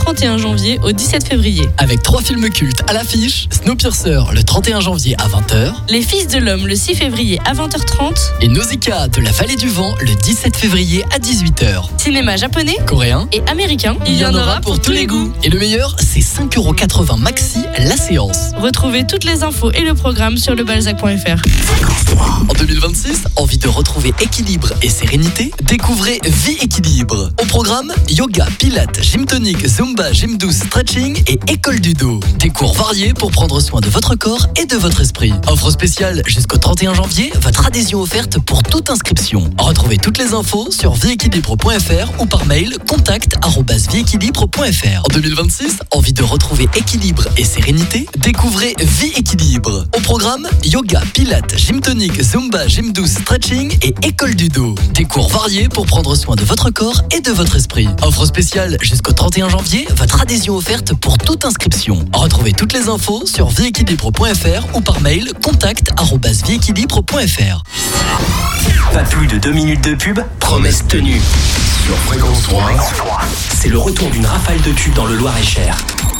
31 janvier au 17 février. Avec 3 films cultes à l'affiche, Snowpiercer le 31 janvier à 20h, Les Fils de l'Homme le 6 février à 20h30 et Nausicaa de la Vallée du Vent le 17 février à 18h. Cinéma japonais, Coréen, et américain, il y en aura pour tous les goûts. Et le meilleur, c'est 5,80€ maxi la séance. Retrouvez toutes les infos et le programme sur lebalzac.fr. En 2026, envie de retrouver équilibre et sérénité? Découvrez Vie Équilibre. Au programme, yoga, pilates, gym tonique, zumba, gym douce, stretching et école du dos. Des cours variés pour prendre soin de votre corps et de votre esprit. Offre spéciale jusqu'au 31 janvier, votre adhésion offerte pour toute inscription. Retrouvez toutes les infos sur vieéquilibre.fr ou par mail contact@vieéquilibre.fr. En 2026, envie de retrouver équilibre et sérénité? Découvrez Vie Équilibre. Au programme, yoga, pilates, gym tonique, zumba, gym douce, stretching et école du dos. Des cours variés pour prendre soin de votre corps et de votre esprit. Offre spéciale jusqu'au 31 janvier, votre adhésion offerte pour toute inscription. Retrouvez toutes les infos sur vieéquilibre.fr ou par mail contact@vieéquilibre.fr. Pas plus de 2 minutes de pub, promesse tenue. Sur Fréquence 3, c'est le retour d'une rafale de tubes dans le Loir-et-Cher.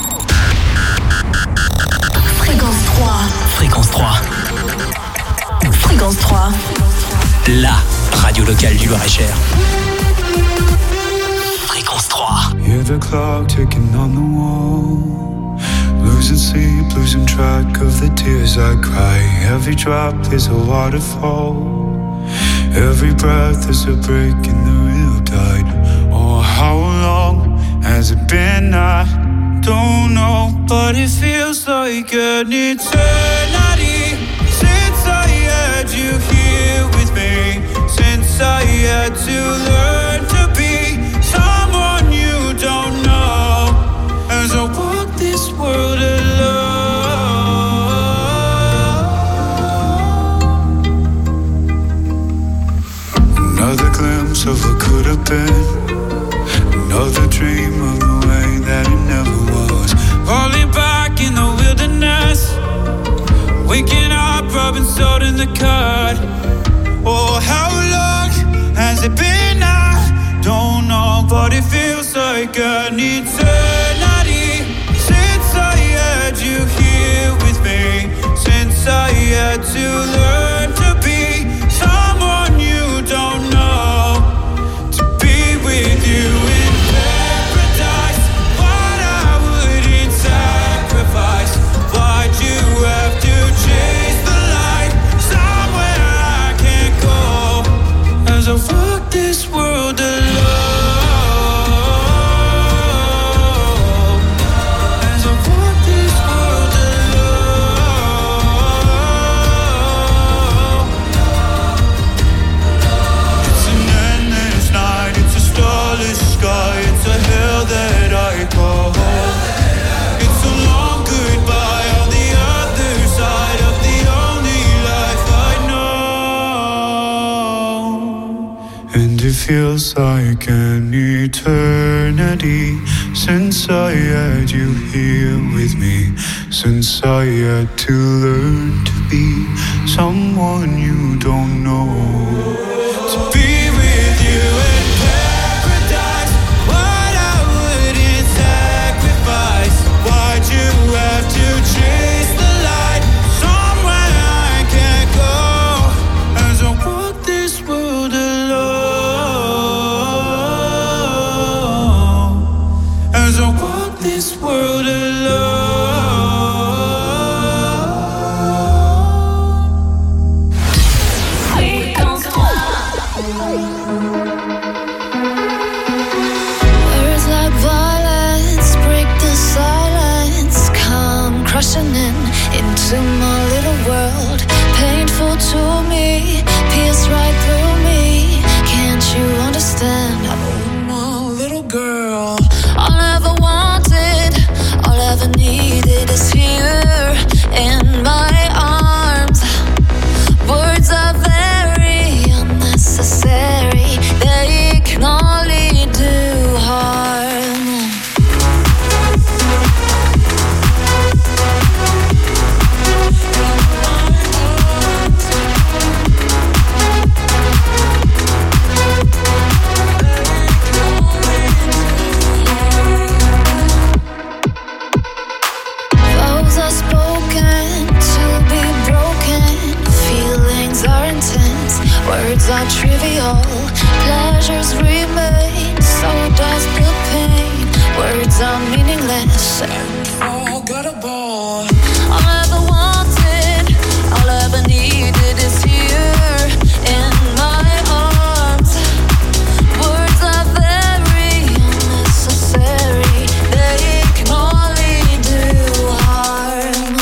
Fréquence 3. Fréquence 3, Fréquence 3. la radio locale du Loir-et-Cher. Fréquence 3. Hear the clock ticking on the wall. Losing sleep, losing track of the tears I cry. Every drop is a waterfall. Every breath is a break in the real tide. Oh, how long has it been? I don't know, but it feels like an eternity since I had you here with me. Since I had to learn to be someone you don't know. As I walk this world alone. Another glimpse of what could have been. Another dream of the way that it never was. Falling back in the wilderness. Waking up, rubbing salt in the cut. Oh, how long has it been? I don't know, but it feels like an eternity since I had you here with me. Since I had to learn to be someone you don't know. To be with you in paradise, what I wouldn't sacrifice. Why'd you have to chase the light somewhere I can't go? As I walk this world alone. As I walk this world alone. It's an endless night, it's a starless sky, it's a hell that I call home. It's a long goodbye on the other side of the only life I know. And it feels like an eternity since I had you here with me. Since I had to learn to be someone you don't know. To be with you in paradise, what I wouldn't sacrifice. Why'd you have to chase the light somewhere I can't go? As I walk this world alone. As I walk this world alone. Fréquence 3. Words like violence break the silence. Come crushing into my little world. Painful to me, pierce right through me. Can't you understand? Oh, my little girl. All I ever wanted, all I ever needed. are trivial, pleasures remain, so does the pain. Words are meaningless and forgettable. All I ever wanted, all I ever needed is here in my arms. Words are very unnecessary, they can only do harm.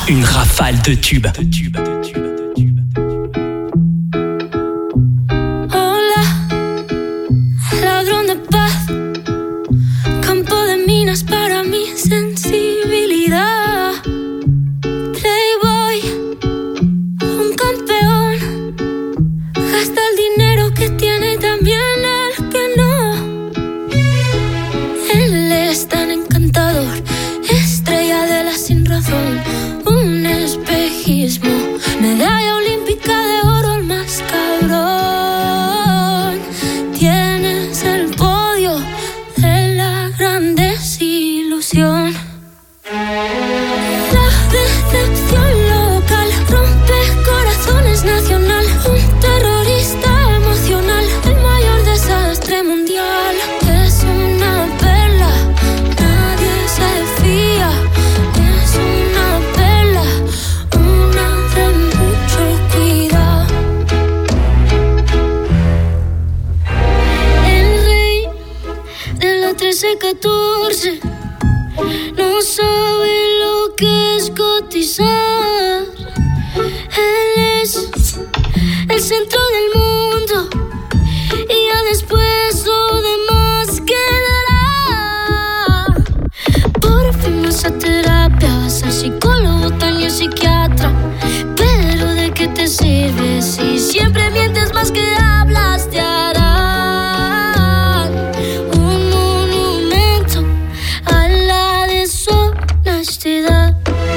Une rafale de tubes. Hola, ladrón de paz, campo de minas para mi sensibilidad. Playboy, un campeón, gasta el dinero que tiene y también el que no. Él es tan encantador, estrella de la sin razón, un espejismo, medalla olímpica de oro, el más cabrón. Tienes el podio de la gran desilusión. La decepción local rompe corazones nacional, un terrorista emocional, el mayor desastre mundial. Es una perla, nadie se fía. Es una perla, una de mucho cuidado. El rey de la 13-14 no sabe lo que es cotizar. Él es el centro del mundo y ya después lo demás quedará. Por fin vas a terapia, vas al psicólogo, también psiquiatra. Pero ¿de qué te sirve si siempre mientes más que hablas? Te harán un monumento a la deshonestidad.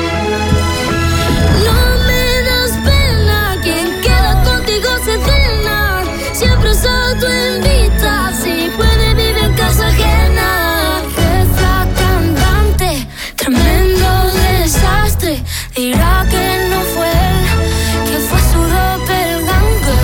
No me das pena, quien queda contigo se cena. Siempre es autoinvita, si puede vive en casa ajena. Jefa cantante, tremendo desastre. Dirá que no fue él, que fue su doppelganger.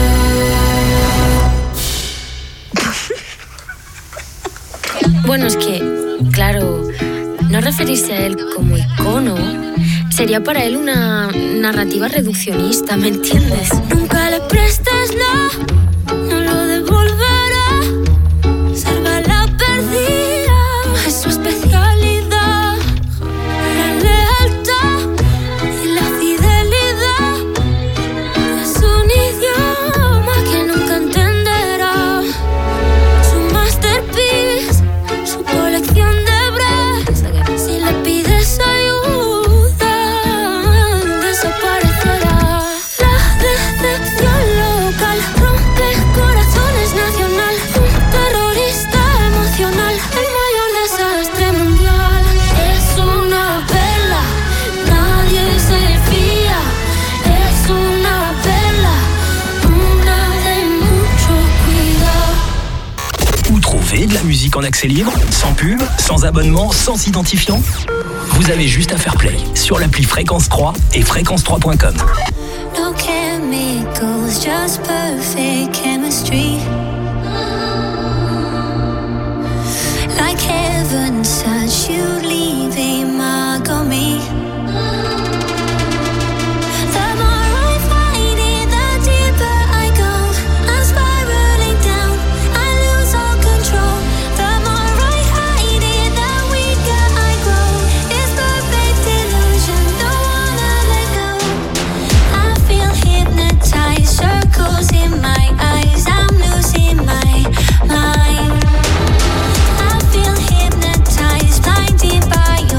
Bueno, es que, claro, no referirse a él como icono sería para él una narrativa reduccionista, ¿me entiendes? Nunca le prestes no lo devolverá. Ser bala perdida es su especialidad. La lealtad y la fidelidad es un idioma que nunca entenderá. Su masterpiece, su colección de breves. Si le pides ayuda, desaparecerá. La decepción local rompe corazones nacional, un terrorista emocional, el mayor desastre mundial. Es una perla, nadie se fía. Es una perla, una de mucho cuidado. Où trouver de la musique en accès libre, sans pub, sans abonnement, sans identifiant? Vous avez juste à faire play sur l'appli Fréquence 3 et fréquence3.com. No chemicals, just perfect chemistry. Like heaven such you leave a mark on me. The more I fight it, the deeper I go. I'm spiraling down, I lose all control. The more I hide it, the weaker I grow. It's perfect illusion, don't wanna let go. I feel hypnotized, circles in my eyes, I'm losing my mind. I feel hypnotized, blinded by your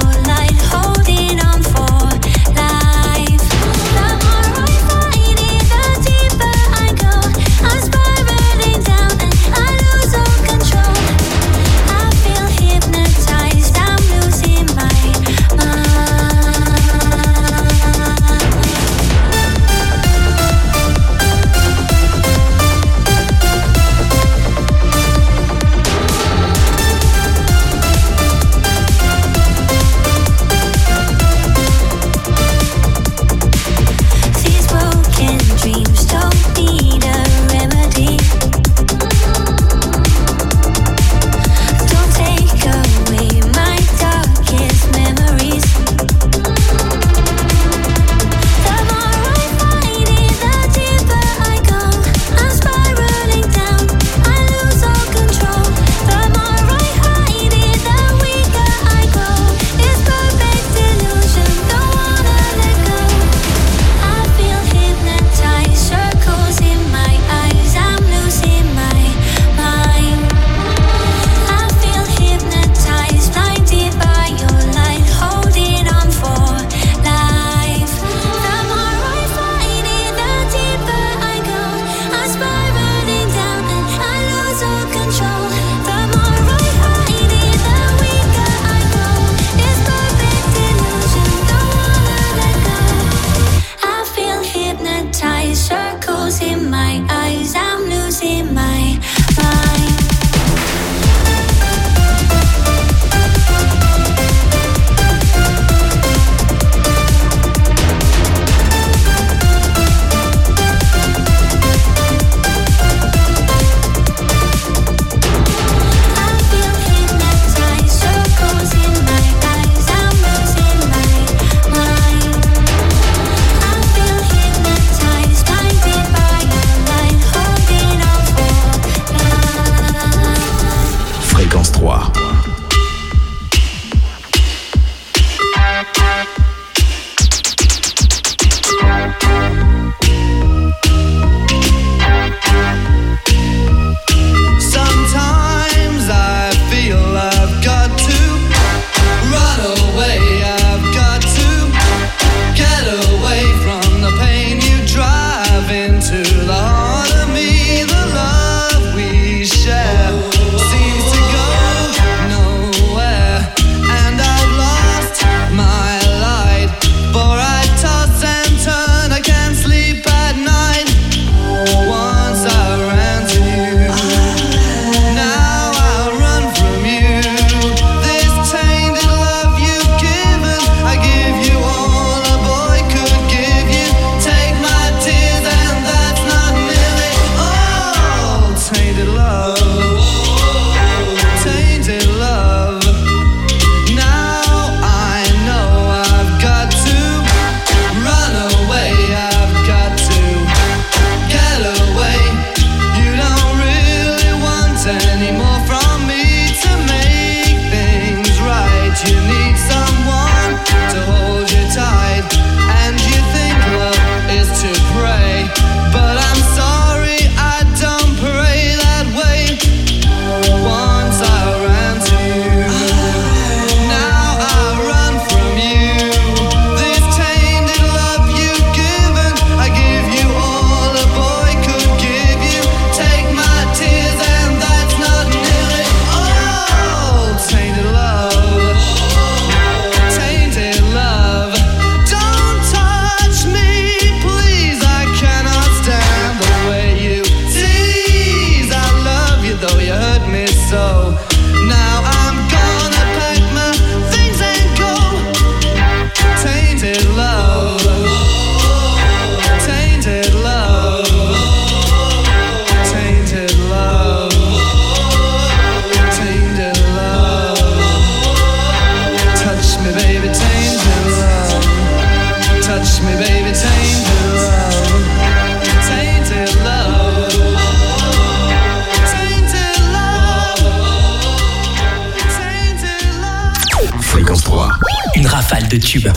Fréquence 3. Une rafale de tubes.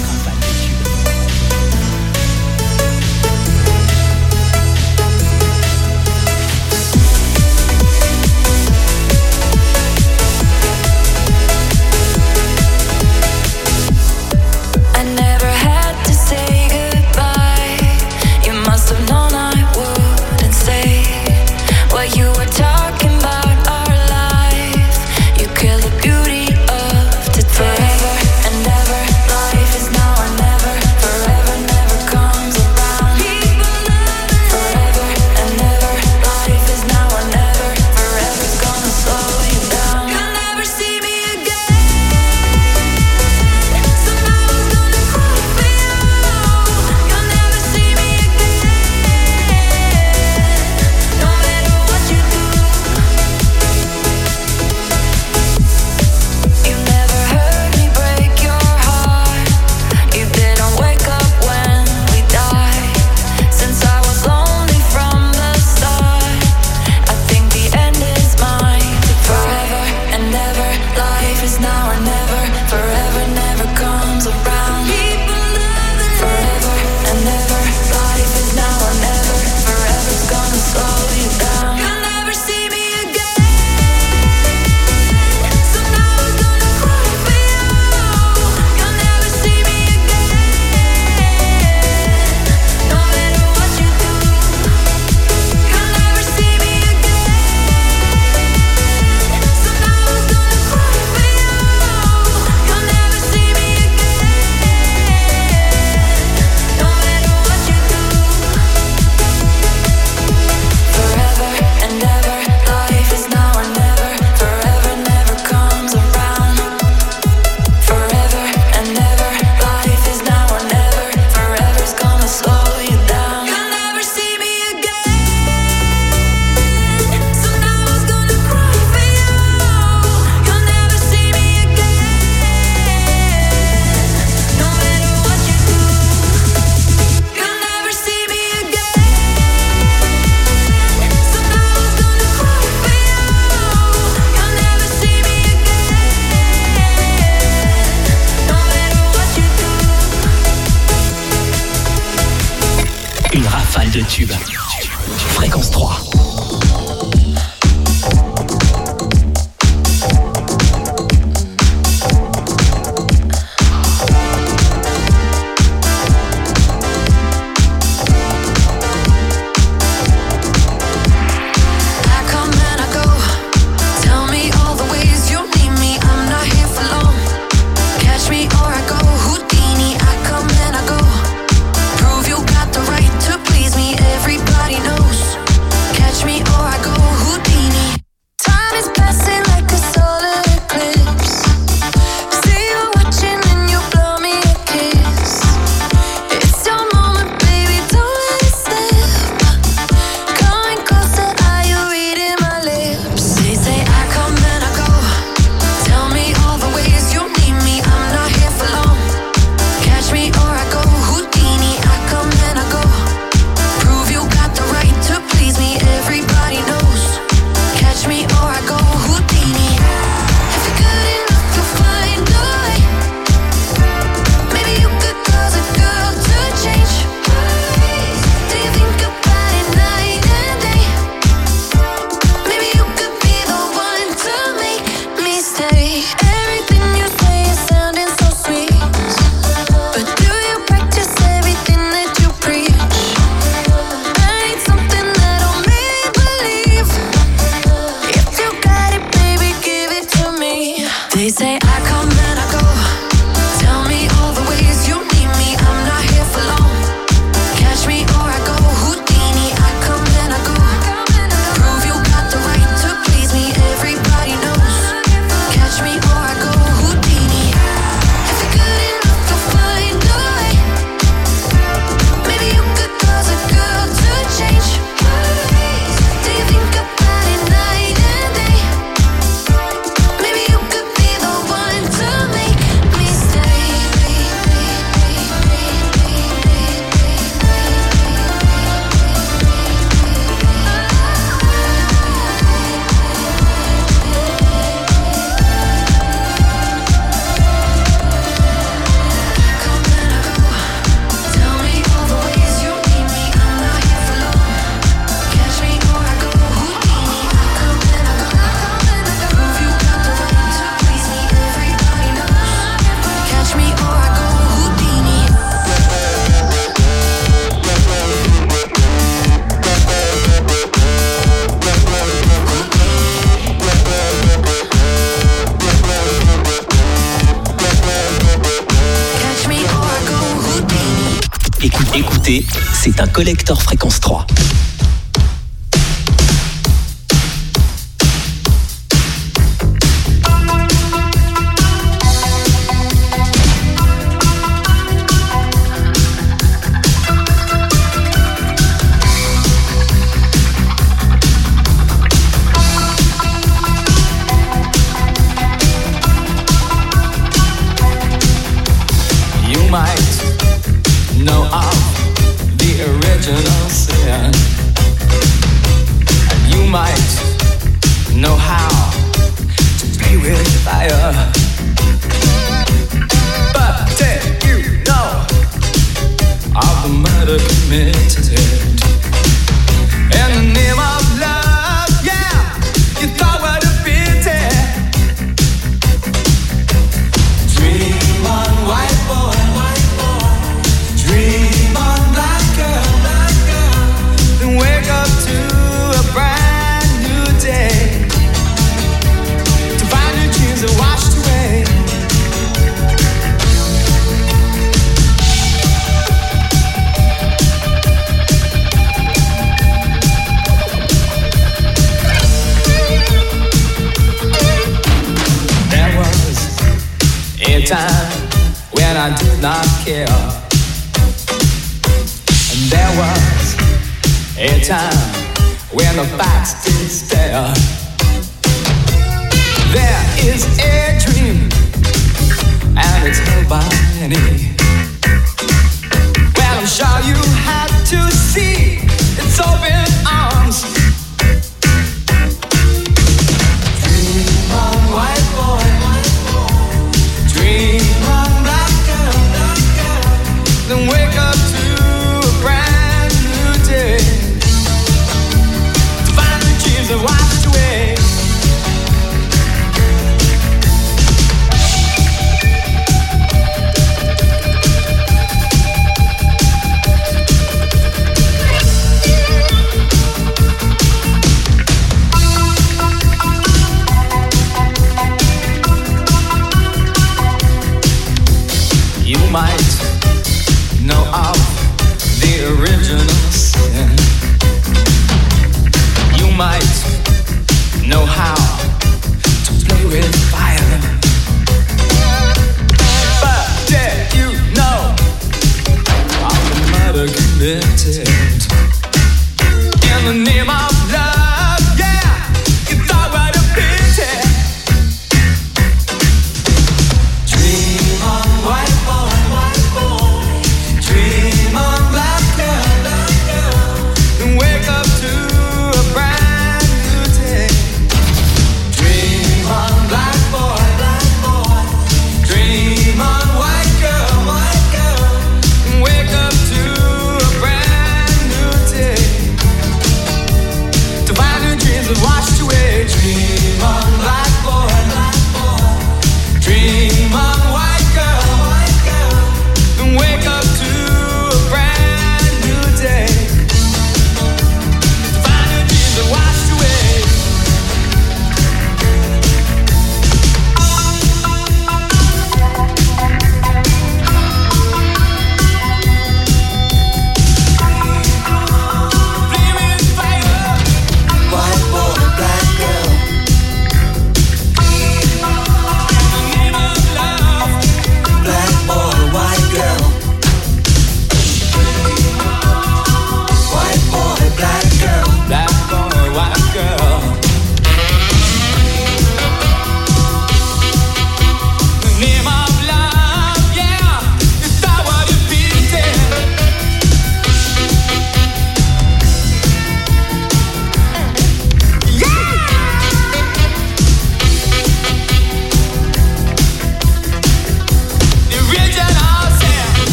De tubes. Fréquence 3. Everybody knows. Écoutez, c'est un collector fréquence 3. Dream on, black boy.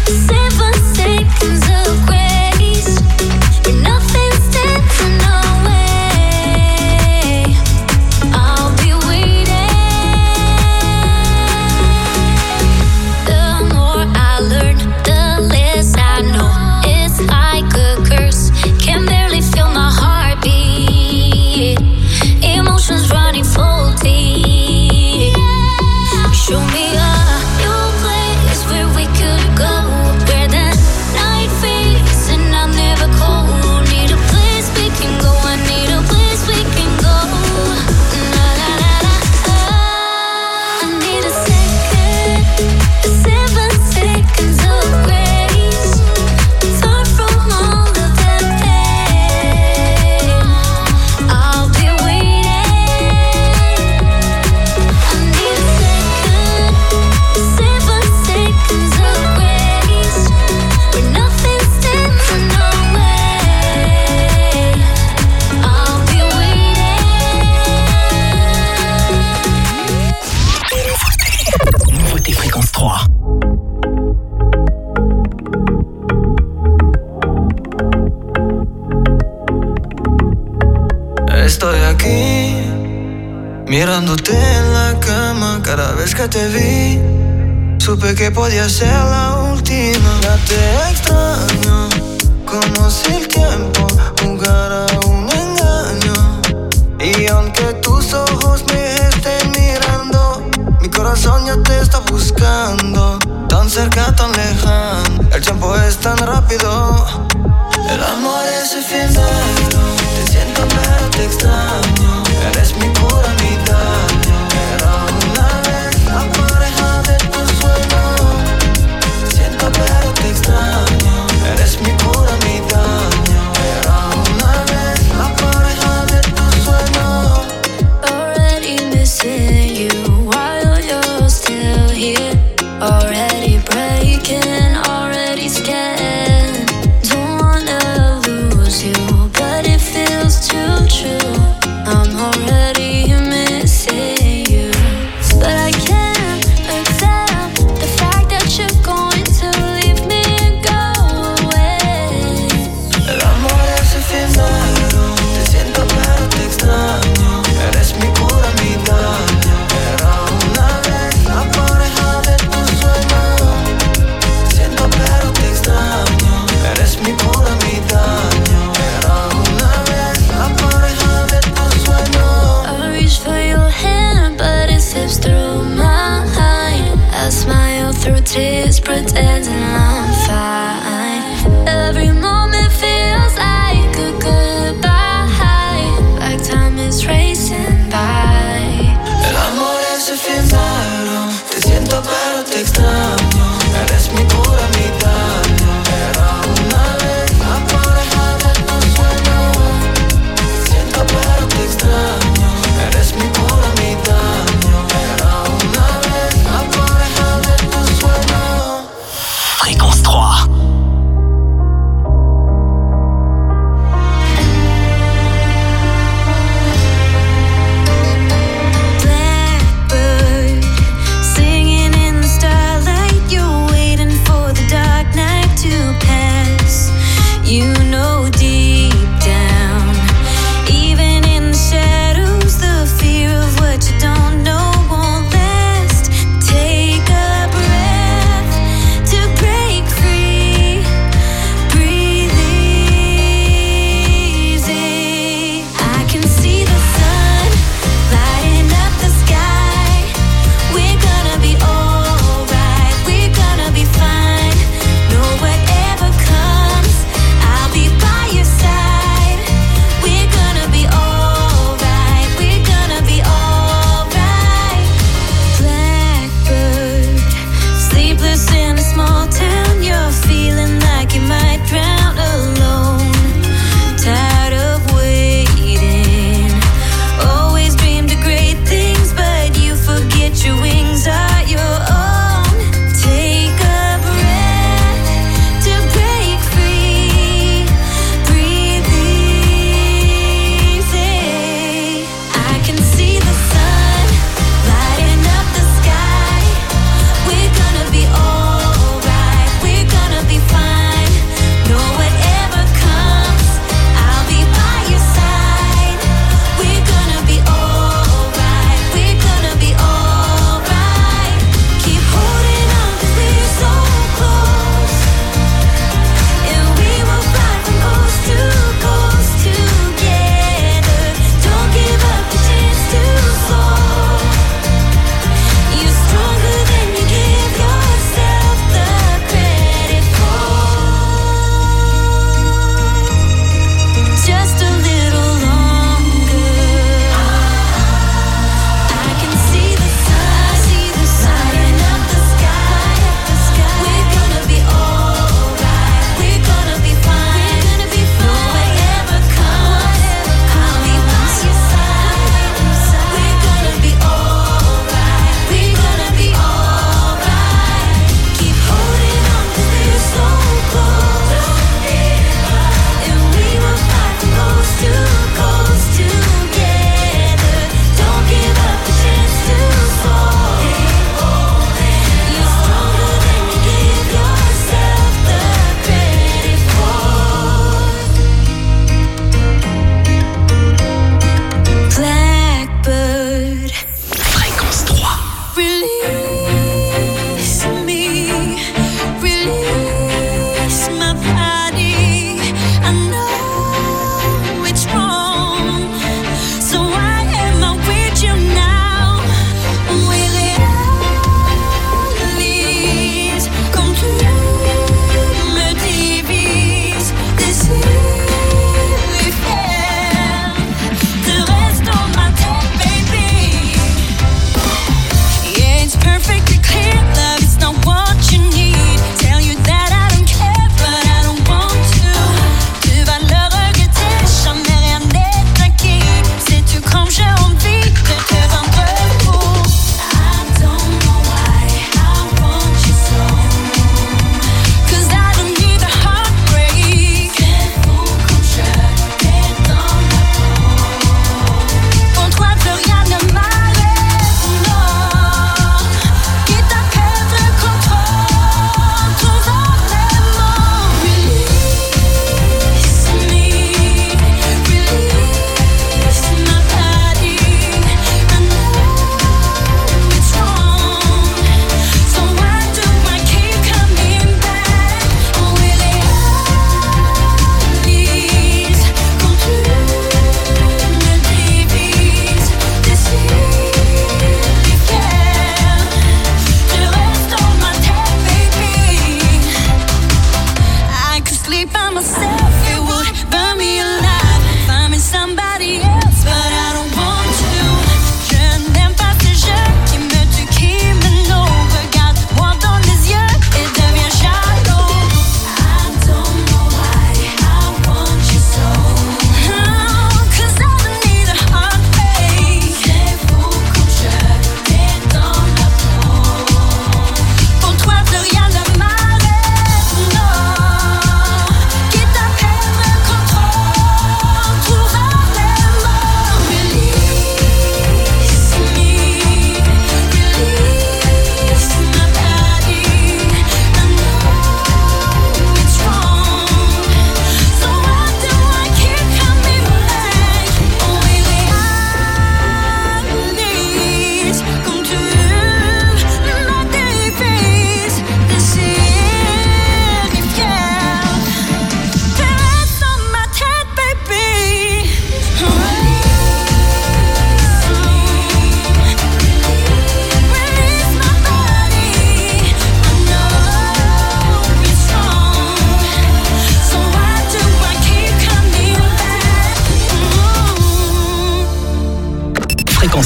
7 seconds of grace, where nothing stands in our way. I'll be waiting. The more I learn, the less I know. It's like a curse, can barely feel my heartbeat. Emotions running full deep. Show me a new place where we could go, where the night fades and I'm never cold. Need a place we can go, I need a place we can go. La la la la. I need a second, 7 seconds of grace. Far from all of that pain, I'll be waiting. I need a second, 7 seconds of grace, where nothing stands in our way. I'll be waiting. Nouveauté Fréquence 3. Estoy aquí, mirándote en la cama. Cada vez que te vi, supe que podía ser la última. Ya te extraño, como si el tiempo jugara un engaño. Y aunque tus ojos me estén mirando, mi corazón ya te está buscando. Tan cerca, tan lejano, el tiempo es tan rápido. El amor es efímero, te siento pero te extraño. Eres mi pura mitad. Era una vez la pareja de tus sueños. Te siento pero te extraño. Eres mi pura mitad. Era una vez la pareja de tus sueños. Already missing you while you're still here. Already breaking, already scared. Don't wanna lose you, but it feels too true. I'm already missing you, but I can't accept the fact that you're going to leave me and go away. El amor es efímero, te siento pero te extraño. Eres mi pura mitad. Era una vez la pareja de tus sueños. Te siento pero te extraño. Eres mi pura mitad. Era una vez la pareja de tus sueños. I reach for your hand, but it slips through mine. I smile through tears, pretending I'm fine. Every moment feels like a goodbye, like time is racing by. El amor es efímero, te siento pero te extraño. Eres mi pura mitad. Era una vez la pareja de tus sueños. Te siento pero te extraño. Eres mi pura mitad. Era una vez la pareja de tus sueños. Fréquence 3. Blackbird singing in the starlight, you're waiting for the dark night to pass. You know deep down, even in the shadows, the fear of what you don't know won't last. Take a breath to break free.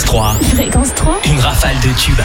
3. Fréquence 3. Une rafale de tubes.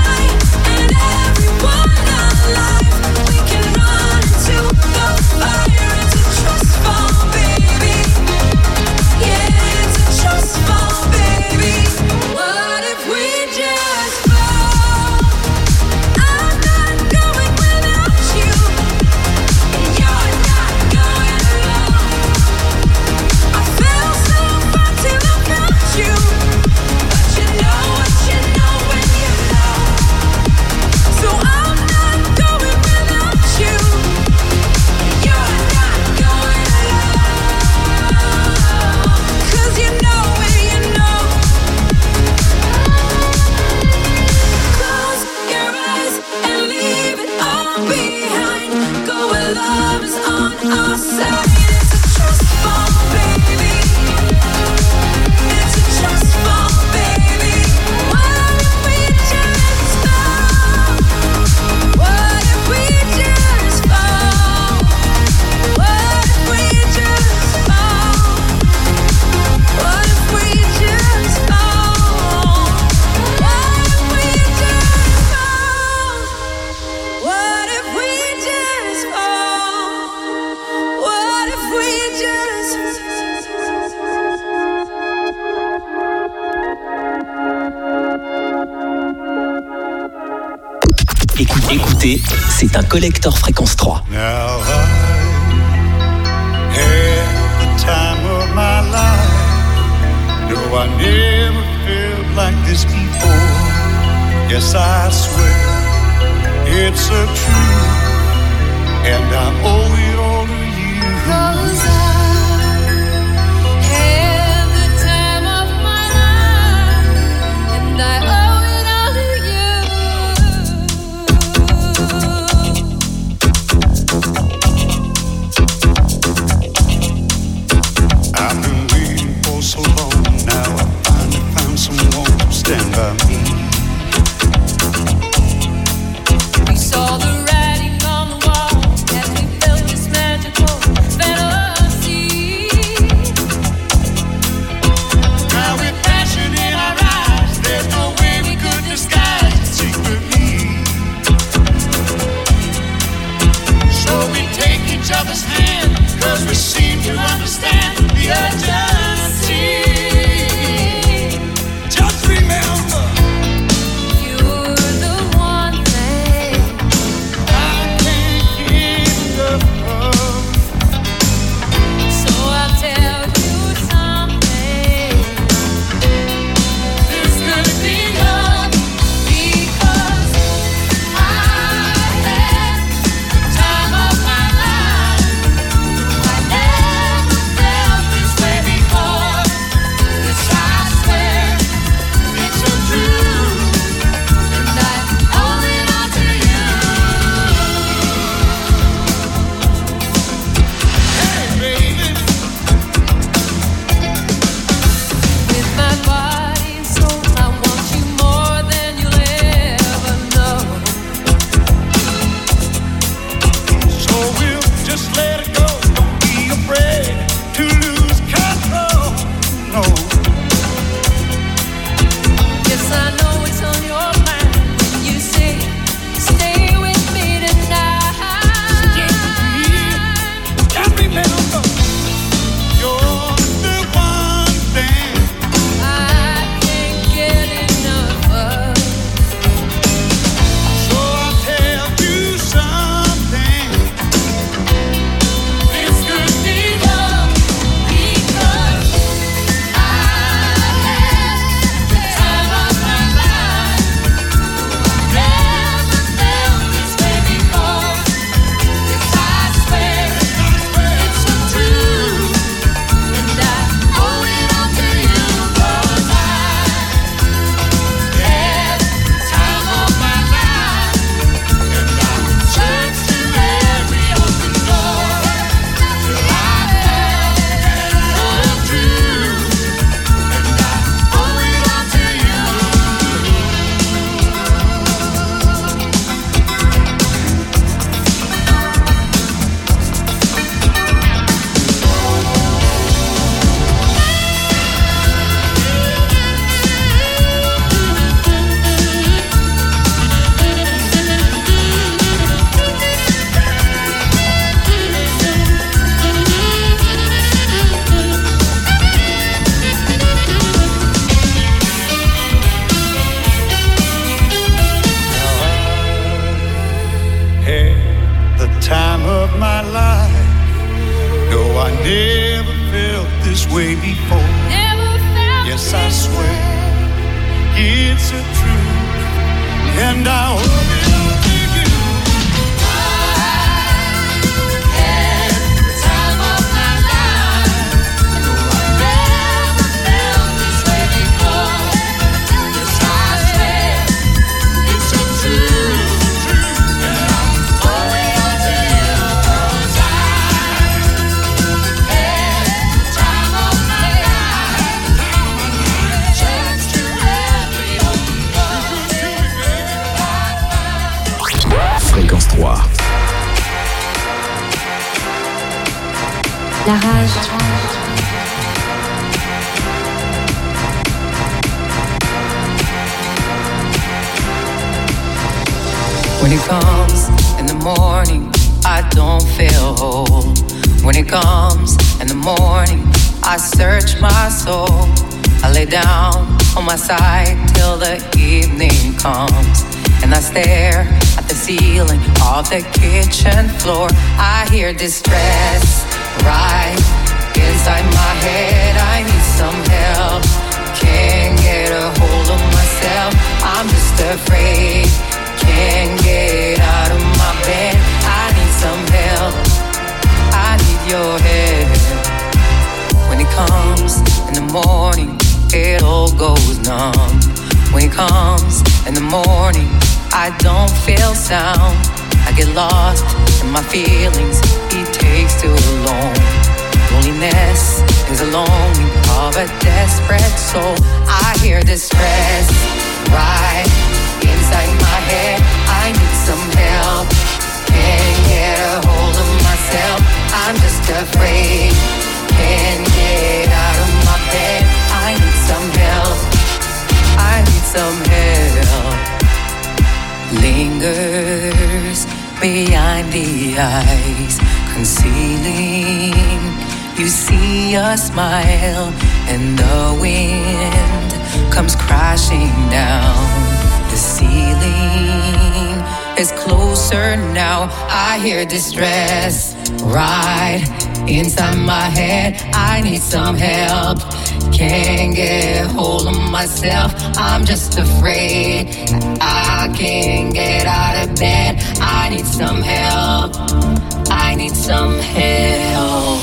Fire Écoutez, c'est un collector fréquence 3. Now I had the time of my life. No, I never felt like this before. Yes, I swear it's a truth, and I owe it all to you. 'Cause I had the time of my life, and I owe it all to you. I've been waiting for so long. Now I finally found someone to stand by me. We saw the writing on the wall as we felt this magical fantasy. Now with passion in our eyes, there's no way we could disguise it secretly. So we take each other's hand, 'cause we seem to understand the urgency. Just remember, You're the one thing I can't get enough of. So I'll tell you something. This could be love, Because I had the time of my life. I never felt this way before. Yes, I swear it's a truth, and I owe it all to you. hey baby. With my body and soul, I want you more than you'll ever know. So we'll just let it go. Don't be afraid to lose control. No. Yes, I know it's on your mind when you say, stay with me tonight. Just remember, you're the one thing I can't get enough of. So I'll tell you something. This could be love, Because I had the time of my life. Never felt this way before. Yes, I swear it's a truth, and I owe it all to you. 'Cause I had the time of my life, and I searched to every open door till I found the truth, and I owe it all to you. had the time of my life. No, I never felt this way before. Never felt Yes, I this swear. way. It's a truth, and I owe it all to you. Had the time of my life. Never felt this way before. Yes, I swear it's a truth, and I owe it all to you. 'Cause I had the time of my life. Chance to every open door. Fréquence 3. La rage. When it comes in the morning, I don't feel whole. When it comes in the morning, I search my soul. I lay down on my side till the evening comes. and I stare at the ceiling of the kitchen floor. I hear distress right inside my head. I need some help, can't get a hold of myself. I'm just afraid, can't get out of my bed. I need some help, I need your help. When it comes in the morning, it all goes numb. When it comes in the morning, I don't feel sound. I get lost in my feelings, it takes too long. Loneliness is a longing of a desperate soul. I hear distress right inside my head. I need some help, can't get a hold of myself. I'm just afraid, can't get out of my bed. I need some help, I need some help. Lingers behind the eyes, concealing. You see a smile and the wind comes crashing down. The ceiling is closer now. I hear distress right inside my head. I need some help, can't get hold of myself. I'm just afraid, I can't get out of bed. I need some help, I need some help.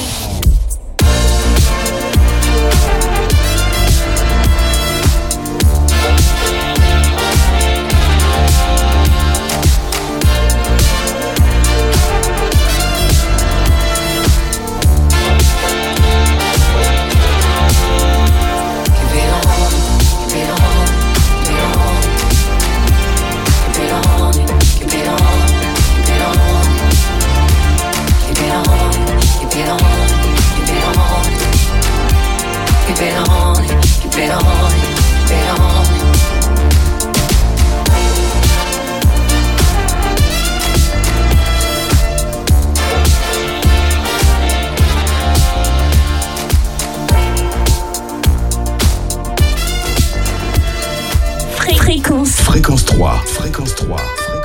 Fréquence 3. Fréquence 3.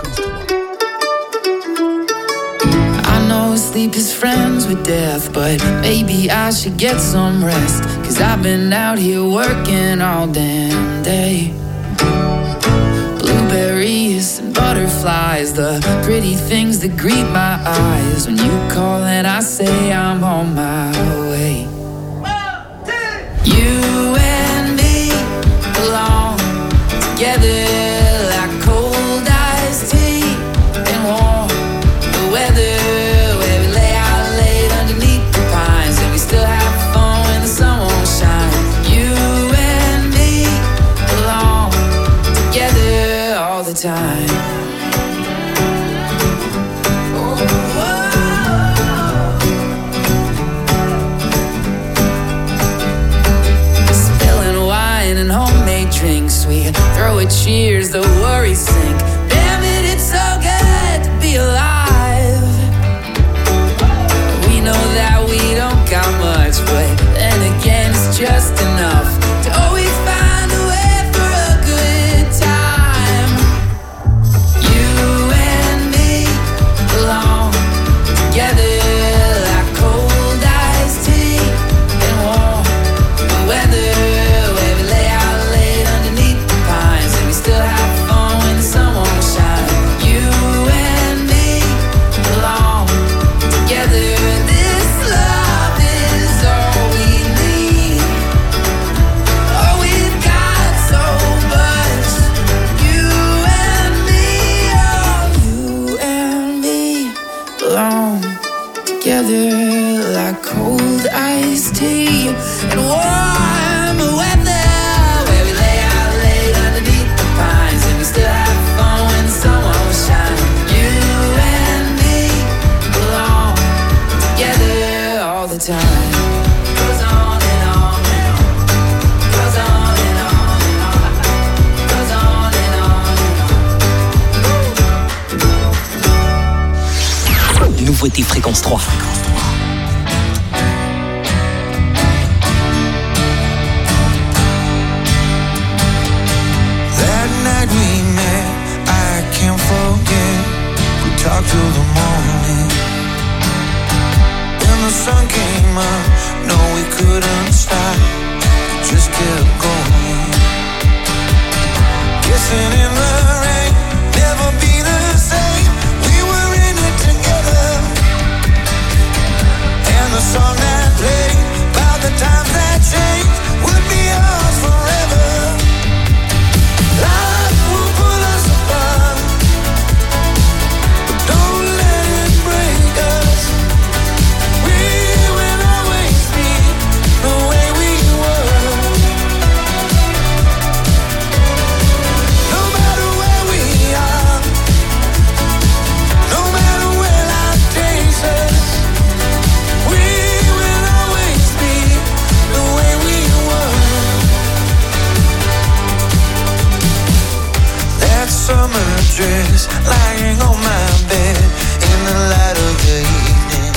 I know sleep is friends with death, but maybe I should get some rest. 'Cause I've been out here working all damn day. Blueberries and butterflies, the pretty things that greet my eyes. When you call and I say I'm on my way. You and me belong together like cold iced tea and warm the weather, where we lay out late underneath the pines and we still have fun when the sun won't shine. You and me belong together all the time. Drinks, we throw a cheers, the worries sink. Damn it, it's so good to be alive. We know that we don't got much, but then again it's just enough to always find a way for a good time. You and me belong together like cold iced tea and warm the weather. Still have fun when the sun won't shine. You and me belong together. This love is all we need. Oh, we've got so much. You and me, oh, you and me belong together like cold iced tea and warm weather. Still have fun when the sun won't shine. You and me belong together all the time. Goes on and on and on. Goes on and on and on. Goes on and on and on. Nouveauté Fréquence 3. That night we met, I dress lying on my bed in the light of the evening.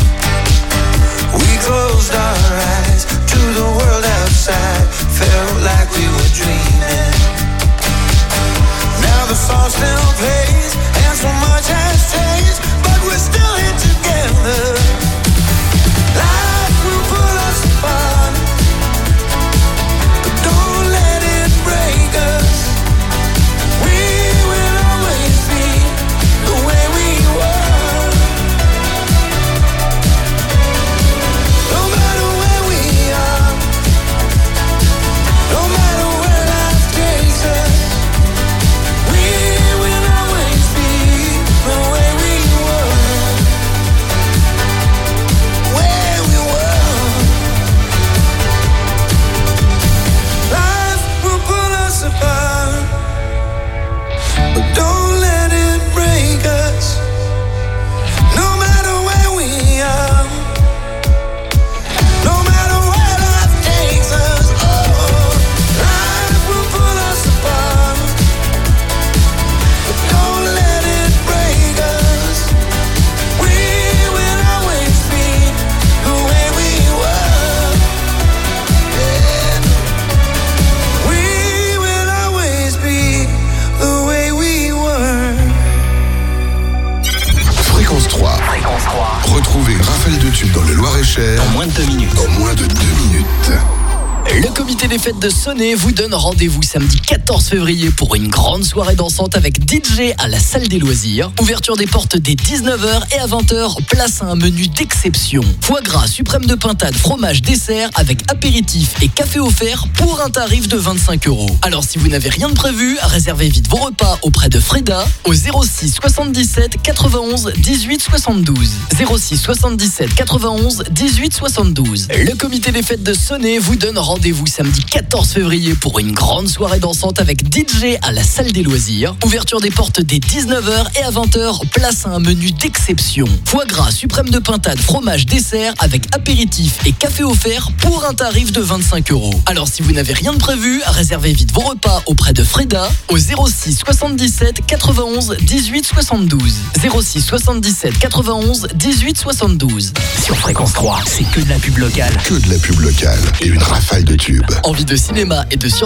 We closed our eyes to the world outside, felt like we were dreaming. Now the song still plays and so much has changed, but we're still here together. Life will pull us apart, but don't let it break us. We will always be the way we were. No matter where we are, no matter where life takes us, we will always be the way we were. Where we were. Life will pull us apart, but don't let it break us. No matter where we are, no matter where life takes us, oh, life will pull us apart, but don't let it break us. We will always be the way we were. Yeah. We will always be the way we were. Fréquence 3. Fréquence 3. Retrouvez Raphaël de Tube dans le Loir-et-Cher En moins de 2 minutes. en moins de 2 minutes. Le comité des fêtes de Sonnet vous donne rendez-vous samedi 14 février pour une grande soirée dansante avec DJ à la salle des loisirs. Ouverture des portes dès 19h et à 20h, place à un menu d'exception. Foie gras, suprême de pintade, fromage, dessert avec apéritif et café offert pour un tarif de 25 €. Alors si vous n'avez rien de prévu, réservez vite vos repas auprès de Freda au 06 77 91 18 72. 06 77 91 18 72. Le comité des fêtes de Sonnet vous donne rendez-vous samedi 14 février pour une grande soirée dansante avec DJ à la salle des loisirs. Ouverture des portes dès 19h et à 20h, place à un menu d'exception. Foie gras, suprême de pintade, fromage, dessert avec apéritif et café offert pour un tarif de 25 €. Alors si vous n'avez rien de prévu, réservez vite vos repas auprès de Freda au 06 77 91 18 72. 06 77 91 18 72. Sur Fréquence 3, c'est que de la pub locale. Que de la pub locale et une rafale de tubes. Envie de cinéma et de